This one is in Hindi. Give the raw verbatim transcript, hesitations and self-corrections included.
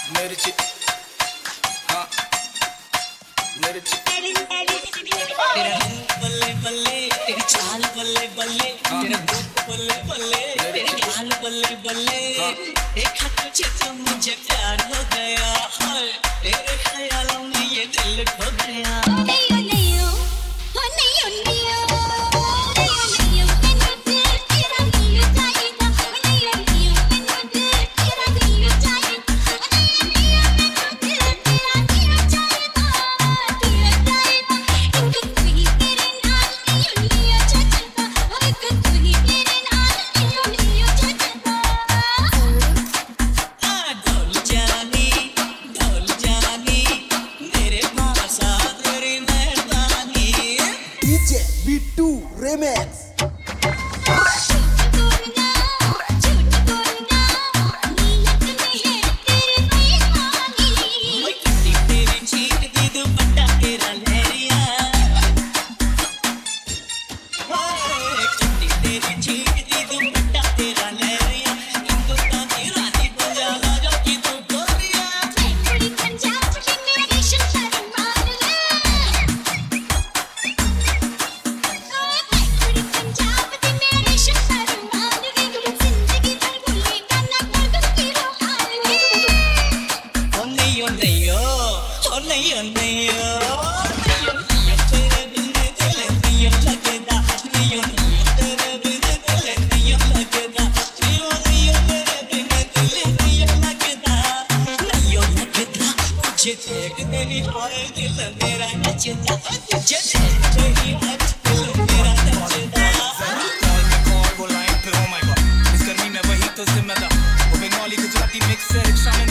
मिर्ची हाँ मिर्ची तेरा बल्ले बल्ले तेरी चाल बल्ले बल्ले तेरा रूप बल्ले बल्ले तेरी चाल बल्ले बल्ले देखा तुझे तो मुझे प्यार हो गया हाय तेरे ख्यालों में ये दिल खो गया नहीं नहीं हो नहीं हो नहीं हो नहीं हो मैंने दिल तेरा दिल चाहिए नहीं हो नहीं हो मैंने दिल तेरा दिल चाहिए नहीं हो मैंने दिल तेरा दिल चाहिए दिल चाहिए इनको तू ही तेरे नाल नहीं हो नहीं हो चाहता इनको तू ही तेरे नाल नहीं हो नहीं हो चाहता आ ढोल जानी ढोल जानी मेरे पास आ तेरी मेहरबानी D J बिट्टू रेमेक्स झूठ बोलना झूठ बोलना नीयत में है तेरी बेईमानी मैं किसी तेरी चीट दी दुपट्टा तेरा लहरिया हाय किसी तेरी चीट दी दुपट्टा तेरा लहरिया हिंदुस्तानी रानी बजा राजा की तू गोरिया मैं कुड़ी पंजाब की मेरा रेशम सारा मान ले मैं कुड़ी पंजाब की मेरा रेशम सारा मान ले जिंदगी भर भूलेगा ना मगर तेरा हाल ओ नहीं ओ नहीं ओ ओ नहीं ओ नहीं ओ तेरे बिन दिल नहीं लगता नहीं ओ नहीं तेरे बिन दिल नहीं लगता नहीं ओ नहीं तेरे बिन दिल नहीं लगता नहीं ओ लगता तुझे देखते ही हाय दिल मेरा नचता तुझे देखते ही हाय दिल मेरा नचता कॉल में कॉल वो लाइन पे oh my god इस गर्मी में वही तो जिम्मेदार वो बंगाली गुजराती मिक्स है रिक्शा में